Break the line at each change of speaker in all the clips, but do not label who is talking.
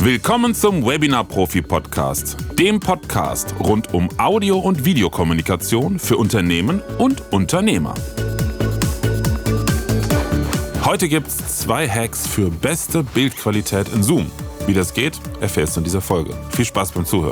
Willkommen zum Webinar Profi Podcast, dem Podcast rund um Audio- und Videokommunikation für Unternehmen und Unternehmer. Heute gibt's 2 Hacks für beste Bildqualität in Zoom. Wie das geht, erfährst du in dieser Folge. Viel Spaß beim Zuhören.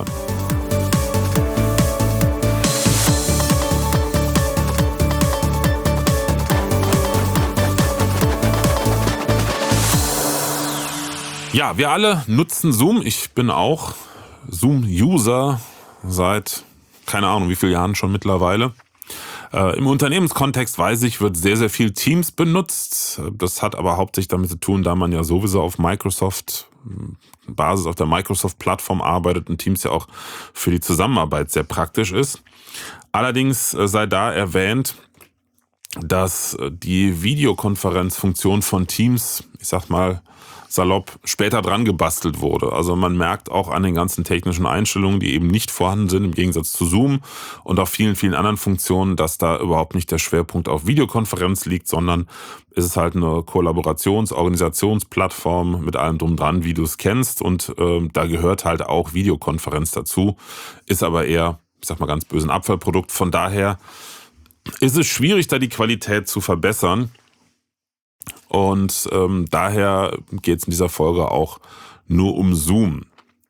Ja, wir alle nutzen Zoom. Ich bin auch Zoom-User seit keine Ahnung wie vielen Jahren schon mittlerweile. Im Unternehmenskontext weiß ich, wird sehr, sehr viel Teams benutzt. Das hat aber hauptsächlich damit zu tun, da man ja sowieso auf Basis auf der Microsoft-Plattform arbeitet und Teams ja auch für die Zusammenarbeit sehr praktisch ist. Allerdings sei da erwähnt, dass die Videokonferenzfunktion von Teams, ich sag mal salopp, später dran gebastelt wurde. Also man merkt auch an den ganzen technischen Einstellungen, die eben nicht vorhanden sind, im Gegensatz zu Zoom und auch vielen, vielen anderen Funktionen, dass da überhaupt nicht der Schwerpunkt auf Videokonferenz liegt, sondern es ist halt eine Organisationsplattform mit allem drum dran, wie du es kennst. Und da gehört halt auch Videokonferenz dazu, ist aber eher, ich sag mal ganz böse, ein Abfallprodukt. Von daher ist es schwierig, da die Qualität zu verbessern. Und daher geht es in dieser Folge auch nur um Zoom.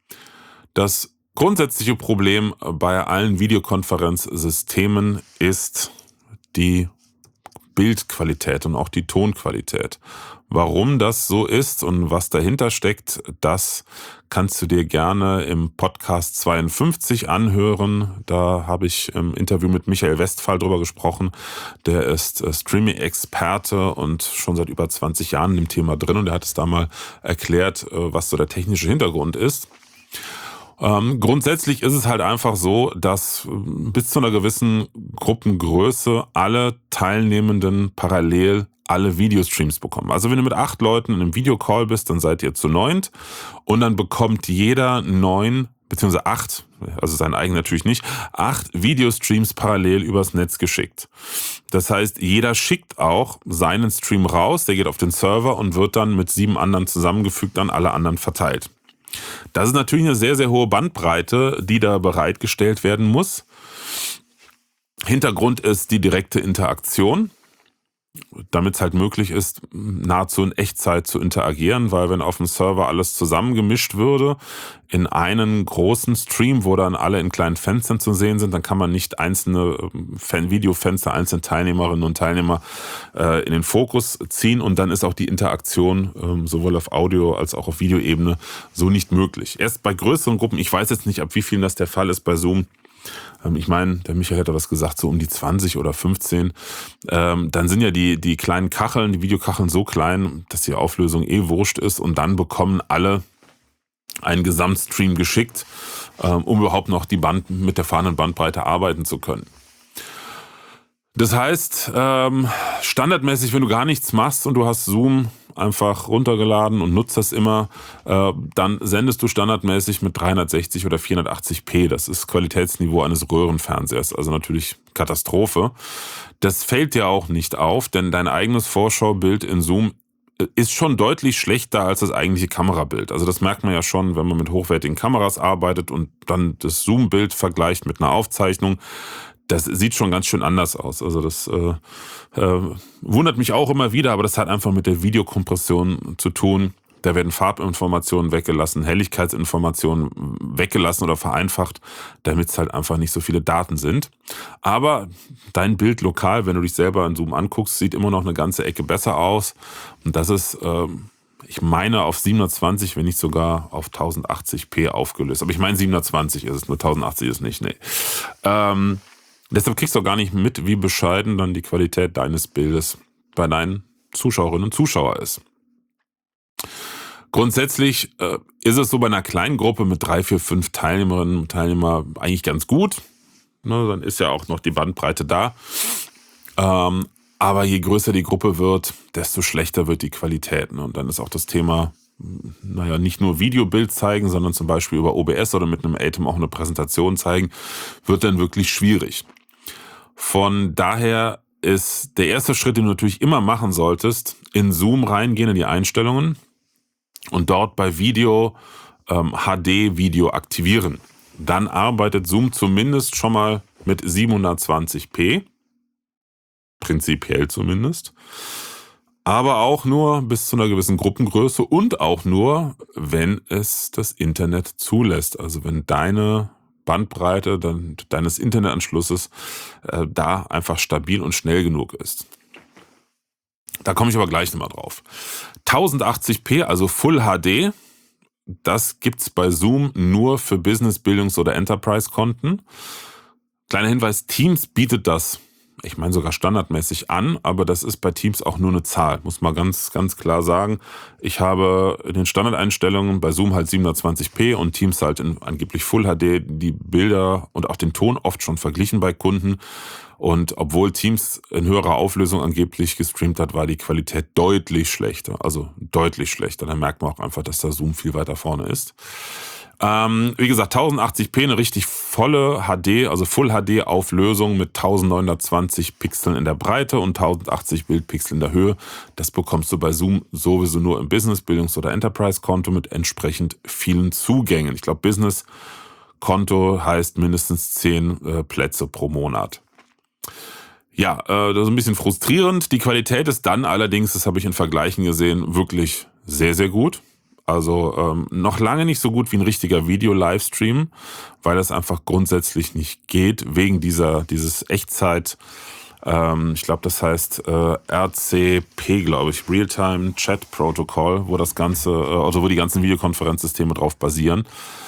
Das grundsätzliche Problem bei allen Videokonferenzsystemen ist die Bildqualität und auch die Tonqualität. Warum das so ist und was dahinter steckt, das kannst du dir gerne im Podcast 52 anhören. Da habe ich im Interview mit Michael Westphal drüber gesprochen. Der ist Streaming-Experte und schon seit über 20 Jahren in dem Thema drin. Und er hat es da mal erklärt, was so der technische Hintergrund ist. Grundsätzlich ist es halt einfach so, dass bis zu einer gewissen Gruppengröße alle Teilnehmenden parallel alle Videostreams bekommen. Also wenn du mit 8 Leuten in einem Videocall bist, dann seid ihr zu 9 und dann bekommt jeder 9 bzw. 8, also sein eigen natürlich nicht, 8 Videostreams parallel übers Netz geschickt. Das heißt, jeder schickt auch seinen Stream raus, der geht auf den Server und wird dann mit 7 anderen zusammengefügt an alle anderen verteilt. Das ist natürlich eine sehr, sehr hohe Bandbreite, die da bereitgestellt werden muss. Hintergrund ist die direkte Interaktion, damit es halt möglich ist, nahezu in Echtzeit zu interagieren, weil wenn auf dem Server alles zusammengemischt würde in einen großen Stream, wo dann alle in kleinen Fenstern zu sehen sind, dann kann man nicht einzelne Videofenster, einzelne Teilnehmerinnen und Teilnehmer in den Fokus ziehen und dann ist auch die Interaktion sowohl auf Audio- als auch auf Videoebene so nicht möglich. Erst bei größeren Gruppen, ich weiß jetzt nicht, ab wie vielen das der Fall ist bei Zoom. Ich meine, der Michael hat da was gesagt, so um die 20 oder 15. Dann sind ja die kleinen Kacheln, die Videokacheln so klein, dass die Auflösung wurscht ist und dann bekommen alle einen Gesamtstream geschickt, um überhaupt noch mit der fahrenden Bandbreite arbeiten zu können. Das heißt, standardmäßig, wenn du gar nichts machst und du hast Zoom einfach runtergeladen und nutzt das immer, dann sendest du standardmäßig mit 360 oder 480p. Das ist Qualitätsniveau eines Röhrenfernsehers, also natürlich Katastrophe. Das fällt dir auch nicht auf, denn dein eigenes Vorschaubild in Zoom ist schon deutlich schlechter als das eigentliche Kamerabild. Also das merkt man ja schon, wenn man mit hochwertigen Kameras arbeitet und dann das Zoom-Bild vergleicht mit einer Aufzeichnung. Das sieht schon ganz schön anders aus. Also das wundert mich auch immer wieder, aber das hat einfach mit der Videokompression zu tun. Da werden Farbinformationen weggelassen, Helligkeitsinformationen weggelassen oder vereinfacht, damit es halt einfach nicht so viele Daten sind. Aber dein Bild lokal, wenn du dich selber in Zoom anguckst, sieht immer noch eine ganze Ecke besser aus. Und das ist, ich meine, auf 720, wenn nicht sogar auf 1080p aufgelöst. Aber ich meine 720 ist es, nur 1080 ist nicht, nee. Deshalb kriegst du auch gar nicht mit, wie bescheiden dann die Qualität deines Bildes bei deinen Zuschauerinnen und Zuschauern ist. Grundsätzlich ist es so bei einer kleinen Gruppe mit 3, 4, 5 Teilnehmerinnen und Teilnehmern eigentlich ganz gut. Ne, dann ist ja auch noch die Bandbreite da. Aber je größer die Gruppe wird, desto schlechter wird die Qualität. Ne? Und dann ist auch das Thema, nicht nur Videobild zeigen, sondern zum Beispiel über OBS oder mit einem Atem auch eine Präsentation zeigen, wird dann wirklich schwierig. Von daher ist der erste Schritt, den du natürlich immer machen solltest, in Zoom reingehen, in die Einstellungen und dort bei Video HD-Video aktivieren. Dann arbeitet Zoom zumindest schon mal mit 720p, prinzipiell zumindest, aber auch nur bis zu einer gewissen Gruppengröße und auch nur, wenn es das Internet zulässt. Also wenn deine Bandbreite deines Internetanschlusses da einfach stabil und schnell genug ist. Da komme ich aber gleich nochmal drauf. 1080p, also Full HD, das gibt's bei Zoom nur für Business-, Bildungs- oder Enterprise-Konten. Kleiner Hinweis, Teams bietet das, ich meine sogar standardmäßig an, aber das ist bei Teams auch nur eine Zahl, muss man ganz, ganz klar sagen. Ich habe in den Standardeinstellungen bei Zoom halt 720p und Teams halt in angeblich Full HD die Bilder und auch den Ton oft schon verglichen bei Kunden. Und obwohl Teams in höherer Auflösung angeblich gestreamt hat, war die Qualität deutlich schlechter. Also deutlich schlechter. Da merkt man auch einfach, dass der Zoom viel weiter vorne ist. Wie gesagt, 1080p, eine richtig volle HD, also Full HD Auflösung mit 1920 Pixeln in der Breite und 1080 Bildpixel in der Höhe. Das bekommst du bei Zoom sowieso nur im Business-, Bildungs- oder Enterprise-Konto mit entsprechend vielen Zugängen. Ich glaube, Business-Konto heißt mindestens 10 Plätze pro Monat. Ja, das ist ein bisschen frustrierend. Die Qualität ist dann allerdings, das habe ich in Vergleichen gesehen, wirklich sehr, sehr gut. Also noch lange nicht so gut wie ein richtiger Video-Livestream, weil das einfach grundsätzlich nicht geht, wegen dieses Echtzeit, ich glaube, das heißt RCP, glaube ich, Real-Time Chat Protocol, wo das Ganze, also wo die ganzen Videokonferenzsysteme drauf basieren.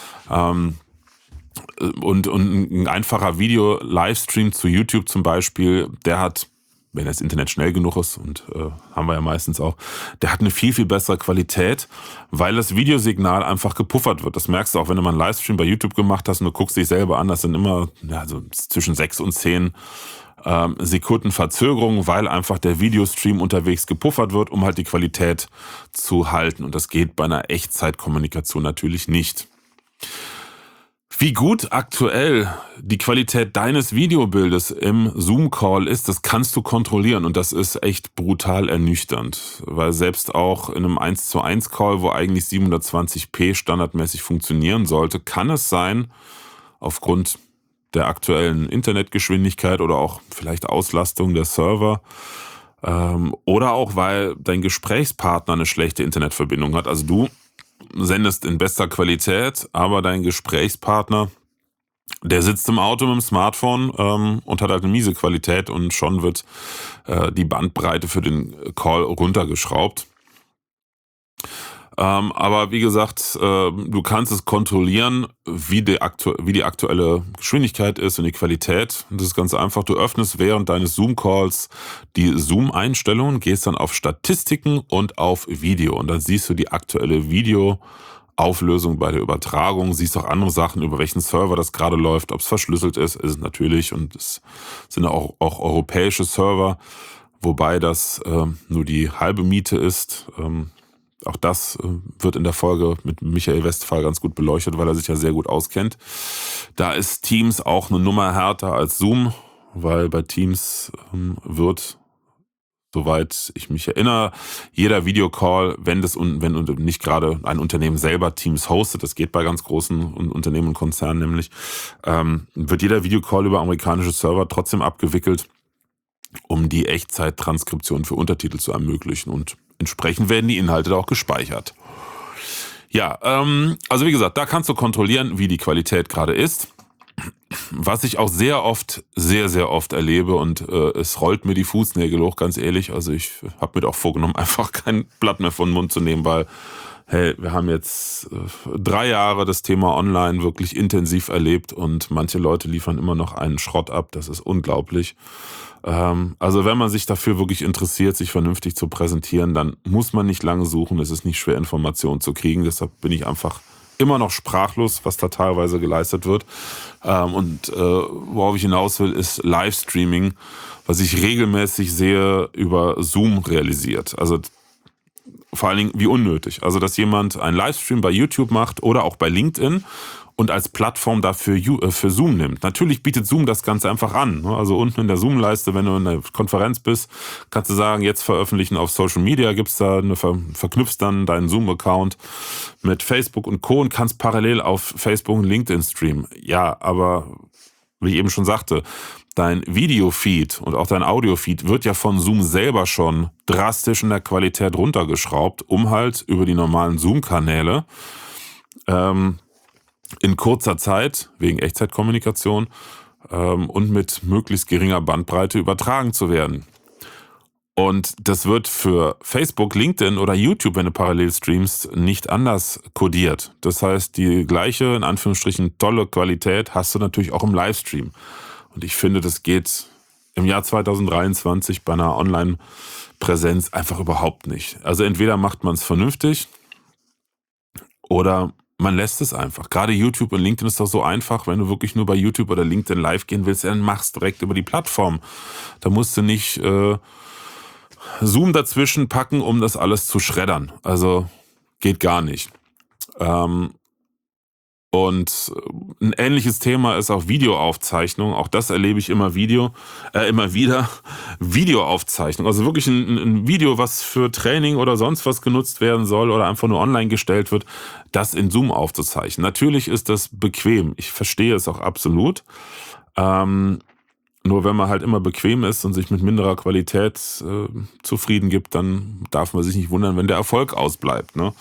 Und ein einfacher Video-Livestream zu YouTube zum Beispiel, der hat, wenn das Internet schnell genug ist, und haben wir ja meistens auch, der hat eine viel, viel bessere Qualität, weil das Videosignal einfach gepuffert wird. Das merkst du auch, wenn du mal einen Livestream bei YouTube gemacht hast und du guckst dich selber an, das sind immer so zwischen 6 und 10 Sekunden Verzögerung, weil einfach der Videostream unterwegs gepuffert wird, um halt die Qualität zu halten. Und das geht bei einer Echtzeitkommunikation natürlich nicht. Wie gut aktuell die Qualität deines Videobildes im Zoom-Call ist, das kannst du kontrollieren und das ist echt brutal ernüchternd, weil selbst auch in einem 1:1 Call, wo eigentlich 720p standardmäßig funktionieren sollte, kann es sein, aufgrund der aktuellen Internetgeschwindigkeit oder auch vielleicht Auslastung der Server, oder auch weil dein Gesprächspartner eine schlechte Internetverbindung hat, also du sendest in bester Qualität, aber dein Gesprächspartner, der sitzt im Auto mit dem Smartphone und hat halt eine miese Qualität und schon wird die Bandbreite für den Call runtergeschraubt. Aber wie gesagt, du kannst es kontrollieren, wie die aktuelle Geschwindigkeit ist und die Qualität. Das ist ganz einfach. Du öffnest während deines Zoom-Calls die Zoom-Einstellungen, gehst dann auf Statistiken und auf Video. Und dann siehst du die aktuelle Videoauflösung bei der Übertragung. Siehst auch andere Sachen, über welchen Server das gerade läuft, ob es verschlüsselt ist es natürlich. Und es sind auch europäische Server, wobei das nur die halbe Miete ist. Auch das wird in der Folge mit Michael Westphal ganz gut beleuchtet, weil er sich ja sehr gut auskennt. Da ist Teams auch eine Nummer härter als Zoom, weil bei Teams wird, soweit ich mich erinnere, jeder Videocall, wenn nicht gerade ein Unternehmen selber Teams hostet, das geht bei ganz großen Unternehmen und Konzernen nämlich, wird jeder Videocall über amerikanische Server trotzdem abgewickelt, um die Echtzeit-Transkription für Untertitel zu ermöglichen und entsprechend werden die Inhalte da auch gespeichert. Ja, also wie gesagt, da kannst du kontrollieren, wie die Qualität gerade ist. Was ich auch sehr oft erlebe und es rollt mir die Fußnägel hoch, ganz ehrlich. Also ich habe mir auch vorgenommen, einfach kein Blatt mehr von den Mund zu nehmen, weil hey, wir haben jetzt 3 Jahre das Thema Online wirklich intensiv erlebt und manche Leute liefern immer noch einen Schrott ab. Das ist unglaublich. Also wenn man sich dafür wirklich interessiert, sich vernünftig zu präsentieren, dann muss man nicht lange suchen. Es ist nicht schwer, Informationen zu kriegen. Deshalb bin ich einfach immer noch sprachlos, was da teilweise geleistet wird. Und worauf ich hinaus will, ist Livestreaming, was ich regelmäßig sehe, über Zoom realisiert. Also vor allen Dingen wie unnötig. Also dass jemand einen Livestream bei YouTube macht oder auch bei LinkedIn und als Plattform dafür für Zoom nimmt. Natürlich bietet Zoom das Ganze einfach an. Also unten in der Zoom-Leiste, wenn du in der Konferenz bist, kannst du sagen, jetzt veröffentlichen auf Social Media, gibt's da verknüpfst dann deinen Zoom-Account mit Facebook und Co. und kannst parallel auf Facebook und LinkedIn streamen. Ja, aber wie ich eben schon sagte, dein Videofeed und auch dein Audiofeed wird ja von Zoom selber schon drastisch in der Qualität runtergeschraubt, um halt über die normalen Zoom-Kanäle in kurzer Zeit, wegen Echtzeitkommunikation und mit möglichst geringer Bandbreite übertragen zu werden. Und das wird für Facebook, LinkedIn oder YouTube, wenn du parallel streamst, nicht anders kodiert. Das heißt, die gleiche, in Anführungsstrichen, tolle Qualität hast du natürlich auch im Livestream. Und ich finde, das geht im Jahr 2023 bei einer Online-Präsenz einfach überhaupt nicht. Also entweder macht man es vernünftig oder man lässt es einfach. Gerade YouTube und LinkedIn ist doch so einfach, wenn du wirklich nur bei YouTube oder LinkedIn live gehen willst, dann machst du direkt über die Plattform. Da musst du nicht Zoom dazwischen packen, um das alles zu schreddern. Also geht gar nicht. Und ein ähnliches Thema ist auch Videoaufzeichnung. Auch das erlebe ich immer wieder. Videoaufzeichnung. Also wirklich ein Video, was für Training oder sonst was genutzt werden soll oder einfach nur online gestellt wird, das in Zoom aufzuzeichnen. Natürlich ist das bequem. Ich verstehe es auch absolut. Nur wenn man halt immer bequem ist und sich mit minderer Qualität zufrieden gibt, dann darf man sich nicht wundern, wenn der Erfolg ausbleibt. Ne?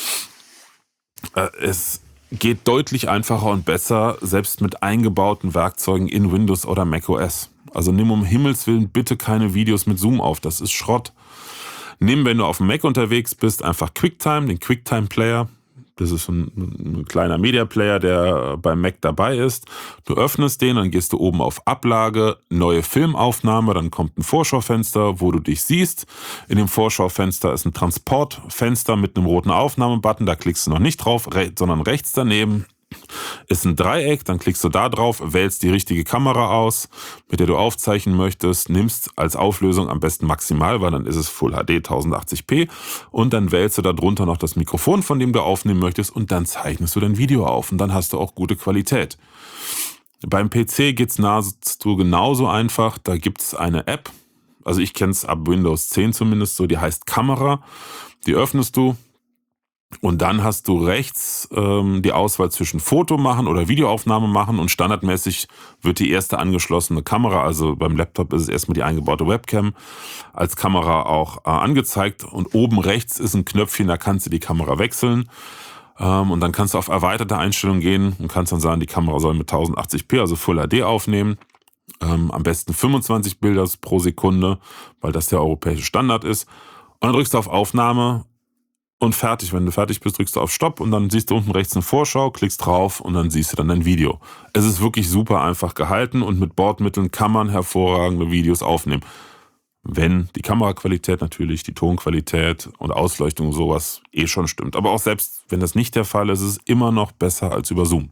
Es geht deutlich einfacher und besser, selbst mit eingebauten Werkzeugen in Windows oder macOS. Also nimm um Himmels Willen bitte keine Videos mit Zoom auf, das ist Schrott. Nimm, wenn du auf dem Mac unterwegs bist, einfach QuickTime, den QuickTime-Player. Das ist ein kleiner Media-Player, der beim Mac dabei ist. Du öffnest den, dann gehst du oben auf Ablage, neue Filmaufnahme, dann kommt ein Vorschaufenster, wo du dich siehst. In dem Vorschaufenster ist ein Transportfenster mit einem roten Aufnahmebutton, da klickst du noch nicht drauf, sondern rechts daneben ist ein Dreieck, dann klickst du da drauf, wählst die richtige Kamera aus, mit der du aufzeichnen möchtest, nimmst als Auflösung am besten maximal, weil dann ist es Full HD 1080p und dann wählst du da drunter noch das Mikrofon, von dem du aufnehmen möchtest und dann zeichnest du dein Video auf und dann hast du auch gute Qualität. Beim PC geht's nahezu genauso einfach, da gibt's eine App, also ich kenne es ab Windows 10 zumindest so, die heißt Kamera, die öffnest du. Und dann hast du rechts die Auswahl zwischen Foto machen oder Videoaufnahme machen und standardmäßig wird die erste angeschlossene Kamera, also beim Laptop ist es erstmal die eingebaute Webcam, als Kamera auch angezeigt und oben rechts ist ein Knöpfchen, da kannst du die Kamera wechseln und dann kannst du auf erweiterte Einstellungen gehen und kannst dann sagen, die Kamera soll mit 1080p, also Full HD aufnehmen. Am besten 25 Bilder pro Sekunde, weil das der europäische Standard ist. Und dann drückst du auf Aufnahme und fertig. Wenn du fertig bist, drückst du auf Stopp und dann siehst du unten rechts eine Vorschau, klickst drauf und dann siehst du dann dein Video. Es ist wirklich super einfach gehalten und mit Bordmitteln kann man hervorragende Videos aufnehmen. Wenn die Kameraqualität natürlich, die Tonqualität und Ausleuchtung und sowas schon stimmt. Aber auch selbst wenn das nicht der Fall ist, ist es immer noch besser als über Zoom.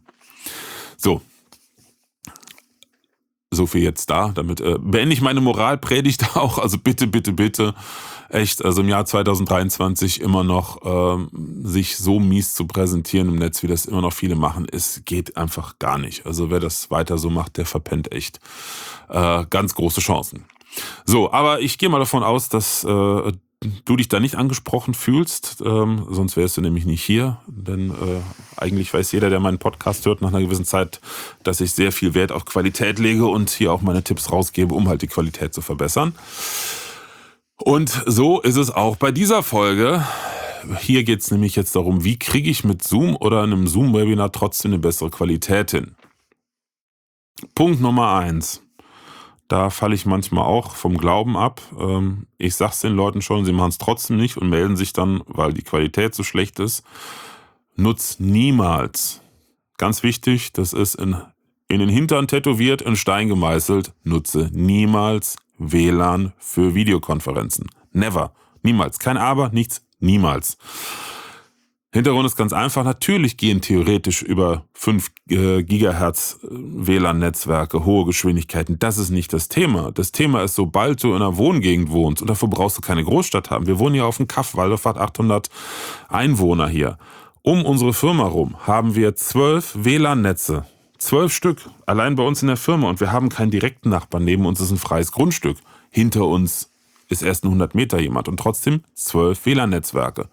So viel jetzt da. Damit beende ich meine Moralpredigt auch. Also bitte, bitte, bitte. Echt, also im Jahr 2023 immer noch sich so mies zu präsentieren im Netz, wie das immer noch viele machen, es geht einfach gar nicht. Also wer das weiter so macht, der verpennt echt ganz große Chancen. So, aber ich gehe mal davon aus, dass du dich da nicht angesprochen fühlst, sonst wärst du nämlich nicht hier, denn eigentlich weiß jeder, der meinen Podcast hört, nach einer gewissen Zeit, dass ich sehr viel Wert auf Qualität lege und hier auch meine Tipps rausgebe, um halt die Qualität zu verbessern. Und so ist es auch bei dieser Folge. Hier geht es nämlich jetzt darum, wie kriege ich mit Zoom oder einem Zoom-Webinar trotzdem eine bessere Qualität hin. Punkt Nummer 1. Da falle ich manchmal auch vom Glauben ab. Ich sag's den Leuten schon, sie machen es trotzdem nicht und melden sich dann, weil die Qualität so schlecht ist. Nutz niemals. Ganz wichtig, das ist in den Hintern tätowiert, in Stein gemeißelt. Nutze niemals WLAN für Videokonferenzen. Never. Niemals. Kein Aber, nichts. Niemals. Hintergrund ist ganz einfach. Natürlich gehen theoretisch über 5 Gigahertz WLAN-Netzwerke, hohe Geschwindigkeiten. Das ist nicht das Thema. Das Thema ist, sobald du in einer Wohngegend wohnst, und dafür brauchst du keine Großstadt haben. Wir wohnen hier auf dem Kaff, Waldorf hat 800 Einwohner hier. Um unsere Firma rum haben wir 12 WLAN-Netze. 12 Stück, allein bei uns in der Firma. Und wir haben keinen direkten Nachbarn. Neben uns ist ein freies Grundstück. Hinter uns ist erst 100 Meter jemand. Und trotzdem 12 WLAN-Netzwerke.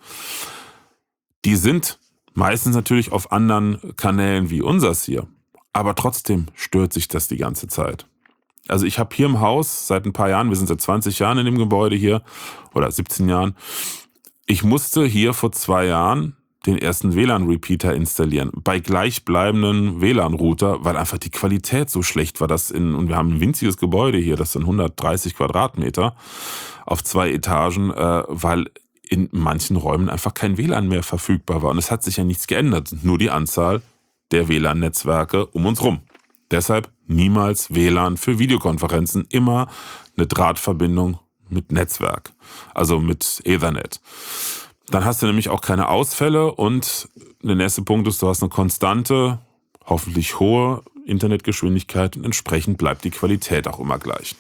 Die sind meistens natürlich auf anderen Kanälen wie unseres hier. Aber trotzdem stört sich das die ganze Zeit. Also ich habe hier im Haus seit ein paar Jahren, wir sind seit 20 Jahren in dem Gebäude hier, oder 17 Jahren, ich musste hier vor 2 Jahren den ersten WLAN-Repeater installieren, bei gleichbleibenden WLAN-Router, weil einfach die Qualität so schlecht war. Und wir haben ein winziges Gebäude hier, das sind 130 Quadratmeter auf 2 Etagen, weil in manchen Räumen einfach kein WLAN mehr verfügbar war. Und es hat sich ja nichts geändert, nur die Anzahl der WLAN-Netzwerke um uns rum. Deshalb niemals WLAN für Videokonferenzen, immer eine Drahtverbindung mit Netzwerk, also mit Ethernet. Dann hast du nämlich auch keine Ausfälle und der nächste Punkt ist, du hast eine konstante, hoffentlich hohe Internetgeschwindigkeit und entsprechend bleibt die Qualität auch immer gleich.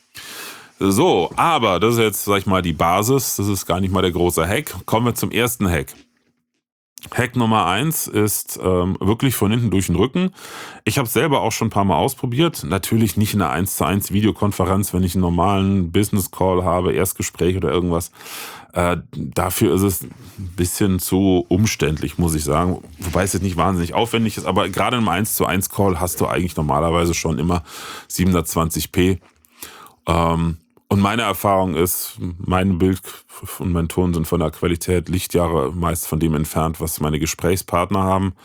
So, aber das ist jetzt, sag ich mal, die Basis, das ist gar nicht mal der große Hack. Kommen wir zum ersten Hack. Hack Nummer 1 ist wirklich von hinten durch den Rücken. Ich habe es selber auch schon ein paar Mal ausprobiert. Natürlich nicht in einer 1:1 Videokonferenz, wenn ich einen normalen Business Call habe, Erstgespräch oder irgendwas. Dafür ist es ein bisschen zu umständlich, muss ich sagen. Wobei es jetzt nicht wahnsinnig aufwendig ist. Aber gerade im 1:1 Call hast du eigentlich normalerweise schon immer 720p. Und meine Erfahrung ist, mein Bild und mein Ton sind von der Qualität Lichtjahre meist von dem entfernt, was meine Gesprächspartner haben.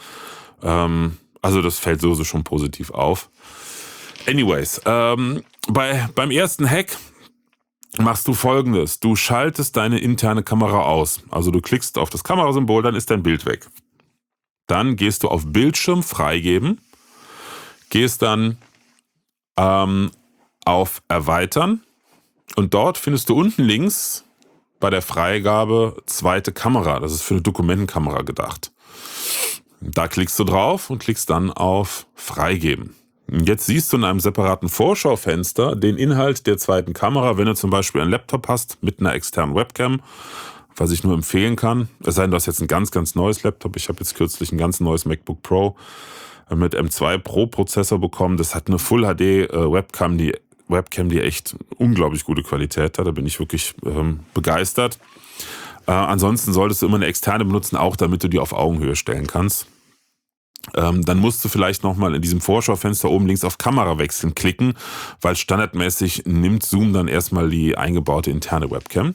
Also das fällt sowieso schon positiv auf. Anyways, beim ersten Hack machst du Folgendes. Du schaltest deine interne Kamera aus. Also du klickst auf das Kamerasymbol, dann ist dein Bild weg. Dann gehst du auf Bildschirm freigeben, gehst dann auf Erweitern. Und dort findest du unten links bei der Freigabe zweite Kamera. Das ist für eine Dokumentenkamera gedacht. Da klickst du drauf und klickst dann auf Freigeben. Jetzt siehst du in einem separaten Vorschaufenster den Inhalt der zweiten Kamera, wenn du zum Beispiel einen Laptop hast mit einer externen Webcam, was ich nur empfehlen kann. Es sei denn, du hast jetzt ein ganz, ganz neues Laptop. Ich habe jetzt kürzlich ein ganz neues MacBook Pro mit M2 Pro Prozessor bekommen. Das hat eine Full HD Webcam, die echt unglaublich gute Qualität hat. Da bin ich wirklich begeistert. Ansonsten solltest du immer eine externe benutzen, auch damit du die auf Augenhöhe stellen kannst. Dann musst du vielleicht nochmal in diesem Vorschaufenster oben links auf Kamera wechseln klicken, weil standardmäßig nimmt Zoom dann erstmal die eingebaute interne Webcam.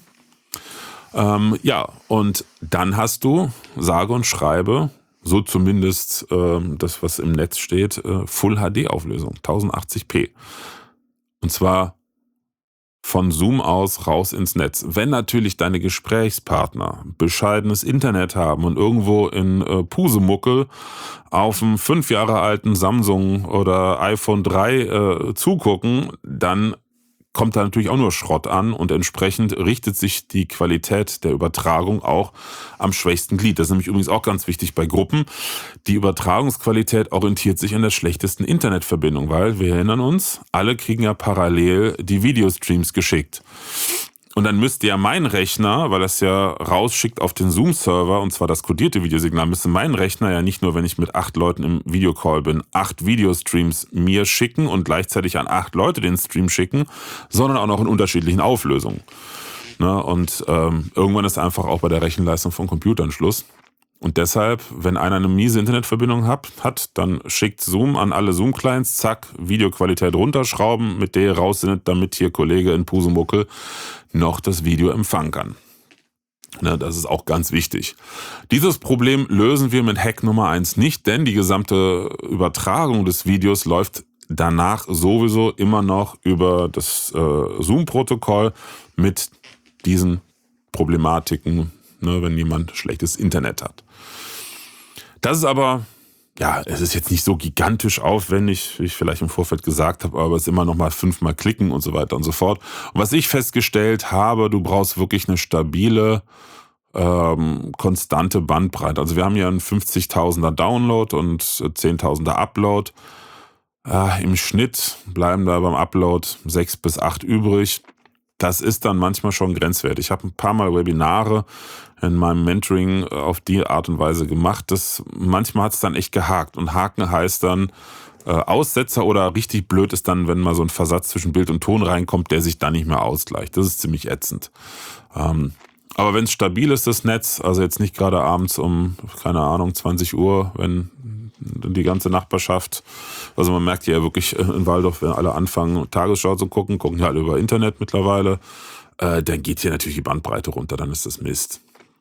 Ja, und dann hast du, sage und schreibe, so zumindest das, was im Netz steht, Full HD Auflösung, 1080p. Und zwar von Zoom aus raus ins Netz. Wenn natürlich deine Gesprächspartner bescheidenes Internet haben und irgendwo in Pusemuckel auf einem 5 Jahre alten Samsung oder iPhone 3 zugucken, dann kommt da natürlich auch nur Schrott an und entsprechend richtet sich die Qualität der Übertragung auch am schwächsten Glied. Das ist nämlich übrigens auch ganz wichtig bei Gruppen. Die Übertragungsqualität orientiert sich an der schlechtesten Internetverbindung, weil wir erinnern uns, alle kriegen ja parallel die Videostreams geschickt. Und dann müsste ja mein Rechner, weil das ja rausschickt auf den Zoom-Server, und zwar das kodierte Videosignal, müsste mein Rechner ja nicht nur, wenn ich mit 8 Leuten im Videocall bin, 8 Videostreams mir schicken und gleichzeitig an 8 Leute den Stream schicken, sondern auch noch in unterschiedlichen Auflösungen. Ne? Und irgendwann ist einfach auch bei der Rechenleistung von Computern Schluss. Und deshalb, wenn einer eine miese Internetverbindung hat, dann schickt Zoom an alle Zoom-Clients, zack, Videoqualität runterschrauben, mit der ihr raus sind, damit hier Kollege in Pusemuckel noch das Video empfangen kann. Ne, das ist auch ganz wichtig. Dieses Problem lösen wir mit Hack Nummer 1 nicht, denn die gesamte Übertragung des Videos läuft danach sowieso immer noch über das Zoom-Protokoll mit diesen Problematiken, ne, wenn jemand schlechtes Internet hat. Das ist aber, ja, es ist jetzt nicht so gigantisch aufwendig, wie ich vielleicht im Vorfeld gesagt habe, aber es ist immer noch mal 5-mal klicken und so weiter und so fort. Und was ich festgestellt habe, du brauchst wirklich eine stabile, konstante Bandbreite. Also wir haben hier einen 50.000er Download und 10.000er Upload. Im Schnitt bleiben da beim Upload 6 bis 8 übrig. das ist dann manchmal schon grenzwertig. Ich habe ein paar Mal Webinare in meinem Mentoring auf die Art und Weise gemacht. Manchmal hat es dann echt gehakt. Und Haken heißt dann Aussetzer, oder richtig blöd ist dann, wenn mal so ein Versatz zwischen Bild und Ton reinkommt, der sich dann nicht mehr ausgleicht. Das ist ziemlich ätzend. Aber wenn es stabil ist, das Netz, also jetzt nicht gerade abends um, keine Ahnung, 20 Uhr, wenn die ganze Nachbarschaft, also man merkt ja wirklich in Walldorf, wenn alle anfangen, Tagesschau zu gucken ja alle über Internet mittlerweile, dann geht hier natürlich die Bandbreite runter, dann ist das Mist.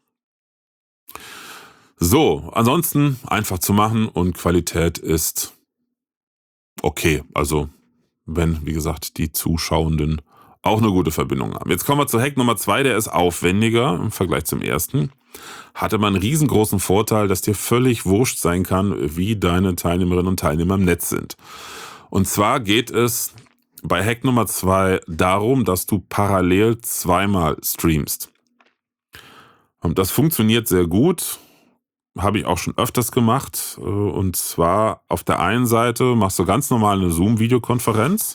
So, ansonsten einfach zu machen und Qualität ist okay. Also wenn, wie gesagt, die Zuschauenden auch eine gute Verbindung haben. Jetzt kommen wir zu Hack Nummer 2, der ist aufwendiger im Vergleich zum ersten. Hatte man einen riesengroßen Vorteil, dass dir völlig wurscht sein kann, wie deine Teilnehmerinnen und Teilnehmer im Netz sind. Und zwar geht es bei Hack Nummer 2 darum, dass du parallel zweimal streamst. Und das funktioniert sehr gut. Habe ich auch schon öfters gemacht. Und zwar auf der einen Seite machst du ganz normal eine Zoom-Videokonferenz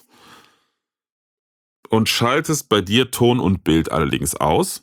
und schaltest bei dir Ton und Bild allerdings aus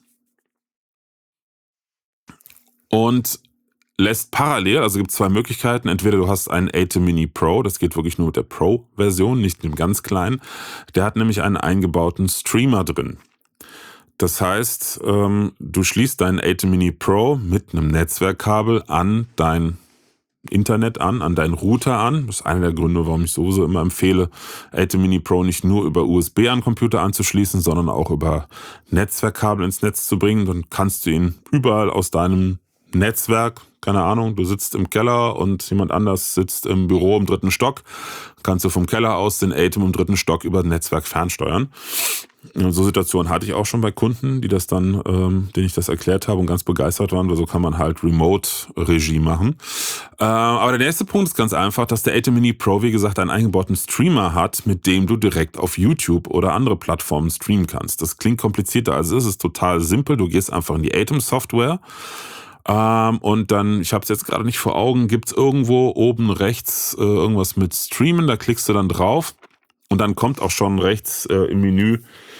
und lässt parallel, also gibt es zwei Möglichkeiten, entweder du hast einen ATEM Mini Pro, das geht wirklich nur mit der Pro-Version, nicht mit dem ganz kleinen, der hat nämlich einen eingebauten Streamer drin. Das heißt, du schließt deinen ATEM Mini Pro mit einem Netzwerkkabel an dein Internet an deinen Router an. Das ist einer der Gründe, warum ich sowieso immer empfehle, ATEM Mini Pro nicht nur über USB an Computer anzuschließen, sondern auch über Netzwerkkabel ins Netz zu bringen. Dann kannst du ihn überall aus deinem Netzwerk, keine Ahnung, du sitzt im Keller und jemand anders sitzt im Büro im 3. Stock, kannst du vom Keller aus den ATEM im 3. Stock über das Netzwerk fernsteuern. Und so Situationen hatte ich auch schon bei Kunden, die das dann, denen ich das erklärt habe und ganz begeistert waren, weil so kann man halt Remote-Regie machen. Aber der nächste Punkt ist ganz einfach, dass der ATEM Mini Pro, wie gesagt, einen eingebauten Streamer hat, mit dem du direkt auf YouTube oder andere Plattformen streamen kannst. Das klingt komplizierter, als es ist total simpel. Du gehst einfach in die ATEM-Software und dann, ich habe es jetzt gerade nicht vor Augen, gibt es irgendwo oben rechts irgendwas mit Streamen, da klickst du dann drauf und dann kommt auch schon rechts im Menü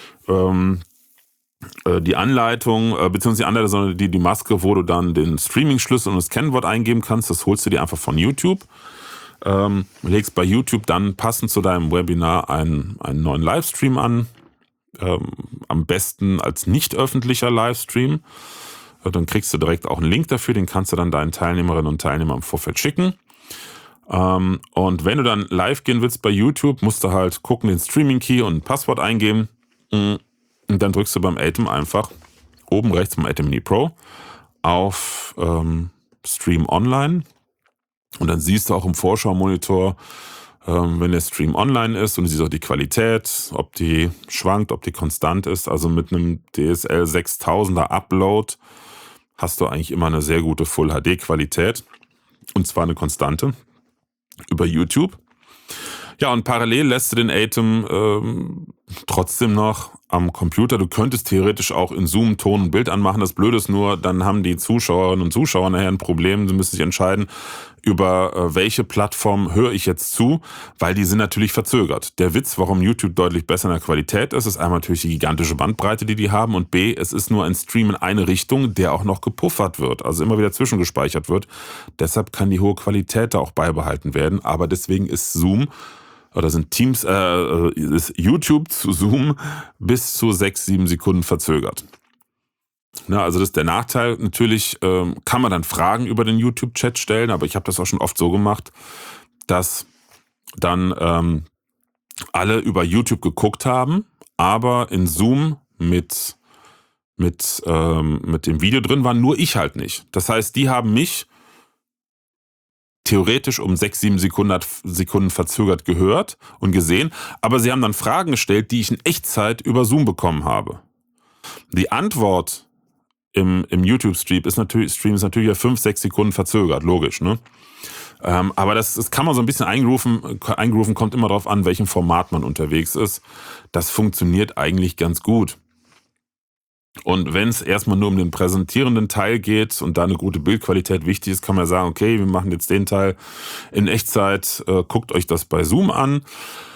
die Anleitung, beziehungsweise die Anleitung, sondern die Maske, wo du dann den Streaming-Schlüssel und das Kennwort eingeben kannst. Das holst du dir einfach von YouTube. Legst bei YouTube dann passend zu deinem Webinar einen neuen Livestream an. Am besten als nicht öffentlicher Livestream. Dann kriegst du direkt auch einen Link dafür, den kannst du dann deinen Teilnehmerinnen und Teilnehmern im Vorfeld schicken. Und wenn du dann live gehen willst bei YouTube, musst du halt gucken, den Streaming-Key und ein Passwort eingeben. Und dann drückst du beim ATEM einfach oben rechts beim ATEM Mini Pro auf Stream Online. Und dann siehst du auch im Vorschau-Monitor, wenn der Stream online ist, und du siehst auch die Qualität, ob die schwankt, ob die konstant ist. Also mit einem DSL 6000er Upload hast du eigentlich immer eine sehr gute Full-HD-Qualität. Und zwar eine konstante über YouTube. Ja, und parallel lässt du den ATEM trotzdem noch am Computer. Du könntest theoretisch auch in Zoom Ton und Bild anmachen. Das Blöde ist nur, dann haben die Zuschauerinnen und Zuschauer nachher ein Problem. Sie müssen sich entscheiden, über welche Plattform höre ich jetzt zu, weil die sind natürlich verzögert. Der Witz, warum YouTube deutlich besser in der Qualität ist einmal natürlich die gigantische Bandbreite, die haben, und B, es ist nur ein Stream in eine Richtung, der auch noch gepuffert wird, also immer wieder zwischengespeichert wird. Deshalb kann die hohe Qualität da auch beibehalten werden, aber deswegen ist Zoom oder sind Teams, ist YouTube zu Zoom bis zu 6-7 Sekunden verzögert. Na, also das ist der Nachteil. Natürlich kann man dann Fragen über den YouTube-Chat stellen, aber ich habe das auch schon oft so gemacht, dass dann alle über YouTube geguckt haben, aber in Zoom mit dem Video drin waren, nur ich halt nicht. Das heißt, die haben mich theoretisch um 6-7 Sekunden verzögert gehört und gesehen, aber sie haben dann Fragen gestellt, die ich in Echtzeit über Zoom bekommen habe. Die Antwort im YouTube-Stream ist natürlich ja 5-6 Sekunden verzögert, logisch, ne? Aber das kann man so ein bisschen eingrooven, kommt immer darauf an, welchem Format man unterwegs ist. Das funktioniert eigentlich ganz gut. Und wenn es erstmal nur um den präsentierenden Teil geht und da eine gute Bildqualität wichtig ist, kann man sagen, okay, wir machen jetzt den Teil in Echtzeit, guckt euch das bei Zoom an.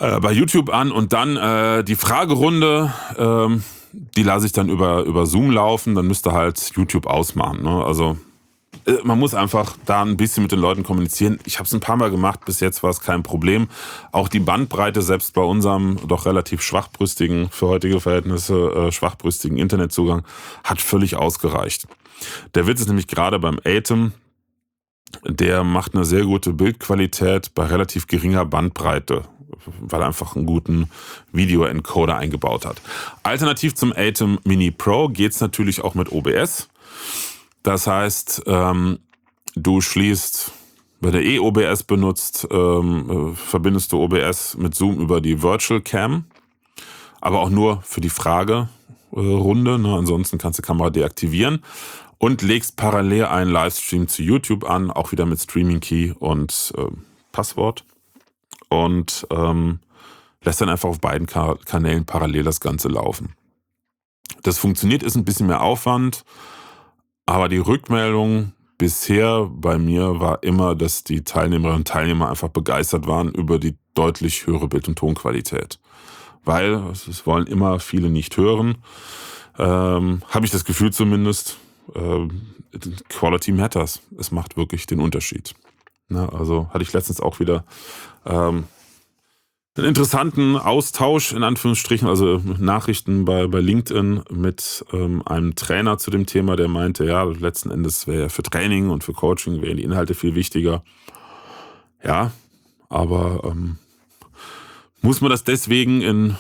bei YouTube an und dann die Fragerunde, die lasse ich dann über Zoom laufen, dann müsst ihr halt YouTube ausmachen. Ne? Also man muss einfach da ein bisschen mit den Leuten kommunizieren. Ich habe es ein paar Mal gemacht, bis jetzt war es kein Problem. Auch die Bandbreite, selbst bei unserem doch relativ schwachbrüstigen, für heutige Verhältnisse schwachbrüstigen Internetzugang, hat völlig ausgereicht. Der Witz ist nämlich gerade beim Atem, der macht eine sehr gute Bildqualität bei relativ geringer Bandbreite, weil er einfach einen guten Video-Encoder eingebaut hat. Alternativ zum Atem Mini Pro geht's natürlich auch mit OBS. Das heißt, du schließt, wenn du OBS benutzt, verbindest du OBS mit Zoom über die Virtual Cam, aber auch nur für die Fragerunde. Ne? Ansonsten kannst du die Kamera deaktivieren und legst parallel einen Livestream zu YouTube an, auch wieder mit Streaming Key und Passwort und lässt dann einfach auf beiden Kanälen parallel das Ganze laufen. Das funktioniert, ist ein bisschen mehr Aufwand, aber die Rückmeldung bisher bei mir war immer, dass die Teilnehmerinnen und Teilnehmer einfach begeistert waren über die deutlich höhere Bild- und Tonqualität. Weil, es wollen immer viele nicht hören, habe ich das Gefühl zumindest, Quality matters. Es macht wirklich den Unterschied. Na, also hatte ich letztens auch wieder einen interessanten Austausch, in Anführungsstrichen, also Nachrichten bei LinkedIn mit einem Trainer zu dem Thema, der meinte, ja, letzten Endes wäre für Training und für Coaching wären die Inhalte viel wichtiger. Ja, aber muss man das deswegen in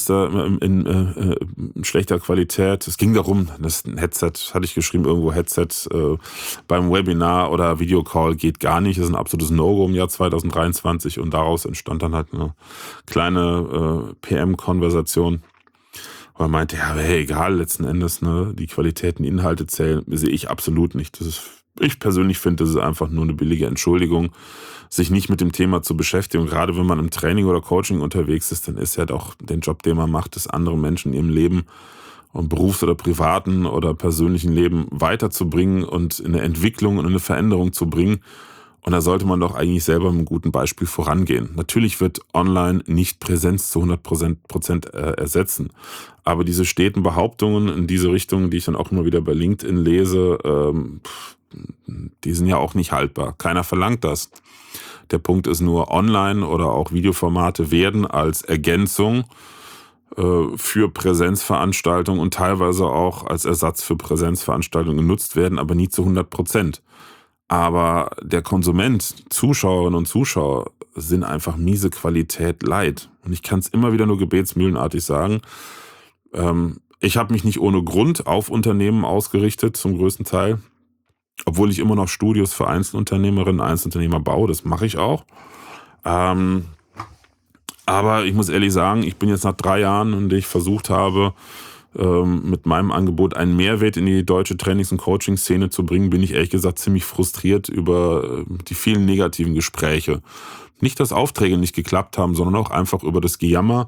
schlechter Qualität? Es ging darum, das ein Headset, hatte ich geschrieben, irgendwo Headset beim Webinar oder Videocall geht gar nicht. Das ist ein absolutes No-Go im Jahr 2023 und daraus entstand dann halt eine kleine PM-Konversation. Und man meinte, ja, hey, egal, letzten Endes, ne, die Qualitäten, Inhalte zählen, sehe ich absolut nicht. Ich persönlich finde, das ist einfach nur eine billige Entschuldigung, sich nicht mit dem Thema zu beschäftigen. Und gerade wenn man im Training oder Coaching unterwegs ist, dann ist ja doch den Job, den man macht, das andere Menschen in ihrem Leben und Berufs- oder privaten oder persönlichen Leben weiterzubringen und in eine Entwicklung und in eine Veränderung zu bringen. Und da sollte man doch eigentlich selber mit einem guten Beispiel vorangehen. Natürlich wird online nicht Präsenz zu 100% ersetzen. Aber diese steten Behauptungen in diese Richtung, die ich dann auch immer wieder bei LinkedIn lese, die sind ja auch nicht haltbar. Keiner verlangt das. Der Punkt ist nur, online oder auch Videoformate werden als Ergänzung für Präsenzveranstaltungen und teilweise auch als Ersatz für Präsenzveranstaltungen genutzt werden, aber nie zu 100%. Aber der Konsument, Zuschauerinnen und Zuschauer, sind einfach miese Qualität leid. Und ich kann es immer wieder nur gebetsmühlenartig sagen. Ich habe mich nicht ohne Grund auf Unternehmen ausgerichtet, zum größten Teil. Obwohl ich immer noch Studios für Einzelunternehmerinnen, Einzelunternehmer baue, das mache ich auch. Aber ich muss ehrlich sagen, ich bin jetzt nach 3 Jahren, in denen ich versucht habe, mit meinem Angebot einen Mehrwert in die deutsche Trainings- und Coaching-Szene zu bringen, bin ich ehrlich gesagt ziemlich frustriert über die vielen negativen Gespräche. Nicht, dass Aufträge nicht geklappt haben, sondern auch einfach über das Gejammer.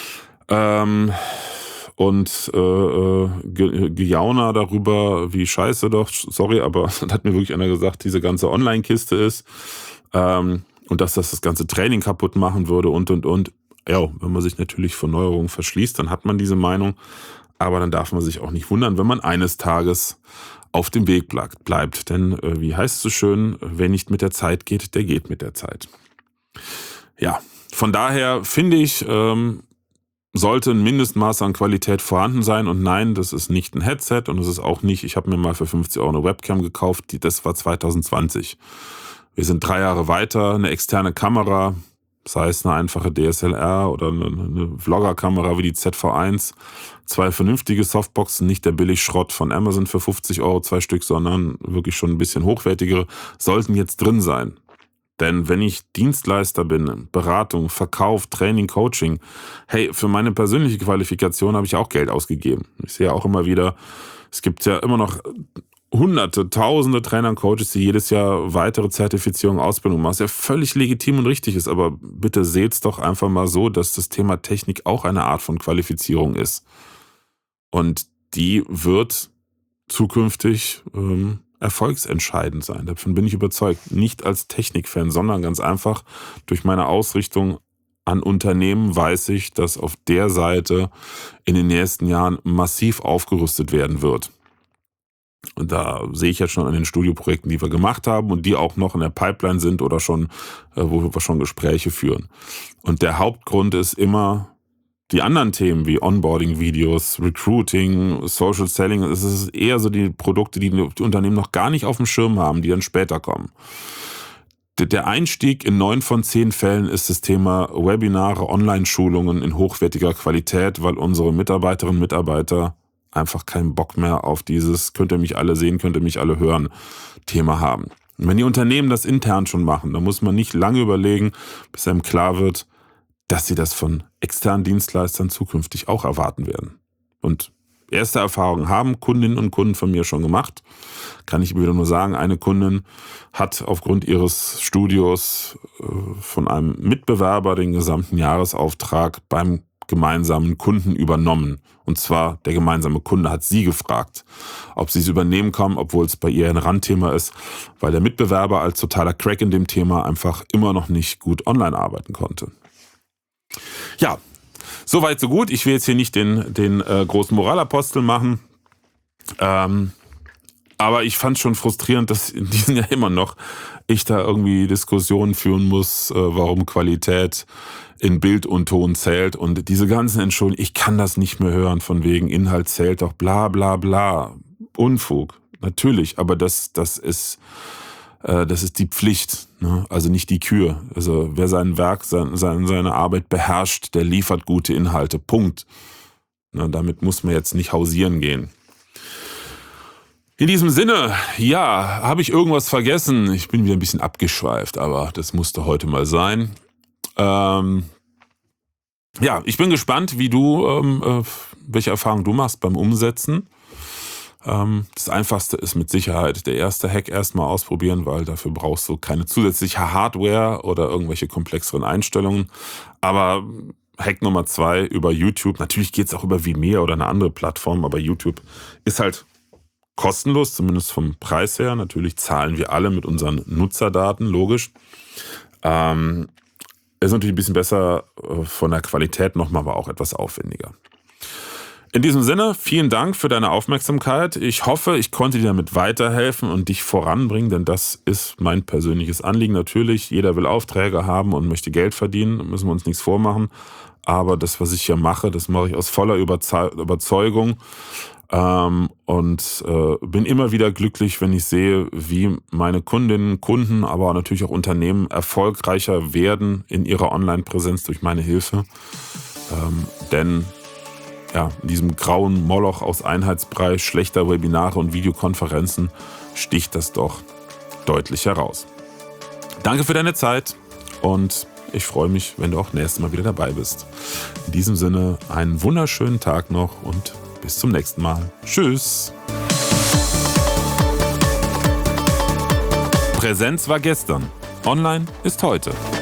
Und Gejauner darüber, wie scheiße doch, sorry, aber da hat mir wirklich einer gesagt, diese ganze Online-Kiste ist und dass das ganze Training kaputt machen würde und. Ja, wenn man sich natürlich vor Neuerungen verschließt, dann hat man diese Meinung, aber dann darf man sich auch nicht wundern, wenn man eines Tages auf dem Weg bleibt. Denn wie heißt es so schön, wer nicht mit der Zeit geht, der geht mit der Zeit. Ja, von daher finde ich, sollte ein Mindestmaß an Qualität vorhanden sein. Und nein, das ist nicht ein Headset und es ist auch nicht, ich habe mir mal für 50 € eine Webcam gekauft, das war 2020. Wir sind 3 Jahre weiter, eine externe Kamera, sei es eine einfache DSLR oder eine Vlogger-Kamera wie die ZV1, 2 vernünftige Softboxen, nicht der Billigschrott von Amazon für 50 €, 2 Stück, sondern wirklich schon ein bisschen hochwertigere, sollten jetzt drin sein. Denn wenn ich Dienstleister bin, Beratung, Verkauf, Training, Coaching, hey, für meine persönliche Qualifikation habe ich auch Geld ausgegeben. Ich sehe auch immer wieder, es gibt ja immer noch Hunderte, Tausende Trainer und Coaches, die jedes Jahr weitere Zertifizierung, Ausbildung machen, was ja völlig legitim und richtig ist. Aber bitte seht's doch einfach mal so, dass das Thema Technik auch eine Art von Qualifizierung ist. Und die wird zukünftig erfolgsentscheidend sein. Davon bin ich überzeugt. Nicht als Technikfan, sondern ganz einfach durch meine Ausrichtung an Unternehmen weiß ich, dass auf der Seite in den nächsten Jahren massiv aufgerüstet werden wird. Und da sehe ich jetzt schon an den Studioprojekten, die wir gemacht haben und die auch noch in der Pipeline sind oder schon, wo wir schon Gespräche führen. Und der Hauptgrund ist immer die anderen Themen wie Onboarding-Videos, Recruiting, Social Selling. Es ist eher so die Produkte, die Unternehmen noch gar nicht auf dem Schirm haben, die dann später kommen. Der Einstieg in 9 von 10 Fällen ist das Thema Webinare, Online-Schulungen in hochwertiger Qualität, weil unsere Mitarbeiterinnen und Mitarbeiter einfach keinen Bock mehr auf dieses könnt ihr mich alle sehen, könnt ihr mich alle hören Thema haben. Und wenn die Unternehmen das intern schon machen, dann muss man nicht lange überlegen, bis einem klar wird, dass sie das von externen Dienstleistern zukünftig auch erwarten werden. Und erste Erfahrungen haben Kundinnen und Kunden von mir schon gemacht. Kann ich wieder nur sagen, eine Kundin hat aufgrund ihres Studios von einem Mitbewerber den gesamten Jahresauftrag beim gemeinsamen Kunden übernommen. Und zwar der gemeinsame Kunde hat sie gefragt, ob sie es übernehmen kann, obwohl es bei ihr ein Randthema ist, weil der Mitbewerber als totaler Crack in dem Thema einfach immer noch nicht gut online arbeiten konnte. Ja, soweit so gut. Ich will jetzt hier nicht den großen Moralapostel machen. Aber ich fand es schon frustrierend, dass in diesem Jahr immer noch ich da irgendwie Diskussionen führen muss, warum Qualität in Bild und Ton zählt. Und diese ganzen Entschuldigungen, ich kann das nicht mehr hören, von wegen Inhalt zählt doch, bla bla bla. Unfug, natürlich, aber das ist die Pflicht, ne? Also nicht die Kür. Also wer sein Werk, seine Arbeit beherrscht, der liefert gute Inhalte. Punkt. Na, damit muss man jetzt nicht hausieren gehen. In diesem Sinne, ja, habe ich irgendwas vergessen? Ich bin wieder ein bisschen abgeschweift, aber das musste heute mal sein. Ja, ich bin gespannt, wie du, welche Erfahrungen du machst beim Umsetzen. Das Einfachste ist mit Sicherheit der erste Hack erstmal ausprobieren, weil dafür brauchst du keine zusätzliche Hardware oder irgendwelche komplexeren Einstellungen. Aber Hack Nummer 2 über YouTube. Natürlich geht es auch über Vimeo oder eine andere Plattform, aber YouTube ist halt kostenlos, zumindest vom Preis her. Natürlich zahlen wir alle mit unseren Nutzerdaten, logisch. Ist natürlich ein bisschen besser von der Qualität nochmal, aber auch etwas aufwendiger. In diesem Sinne, vielen Dank für deine Aufmerksamkeit. Ich hoffe, ich konnte dir damit weiterhelfen und dich voranbringen, denn das ist mein persönliches Anliegen. Natürlich, jeder will Aufträge haben und möchte Geld verdienen, da müssen wir uns nichts vormachen. Aber das, was ich hier mache, das mache ich aus voller Überzeugung. Und bin immer wieder glücklich, wenn ich sehe, wie meine Kundinnen, Kunden, aber natürlich auch Unternehmen erfolgreicher werden in ihrer Online-Präsenz durch meine Hilfe. Denn ja, in diesem grauen Moloch aus Einheitsbrei, schlechter Webinare und Videokonferenzen sticht das doch deutlich heraus. Danke für deine Zeit und ich freue mich, wenn du auch nächstes Mal wieder dabei bist. In diesem Sinne einen wunderschönen Tag noch und bis zum nächsten Mal. Tschüss. Präsenz war gestern. Online ist heute.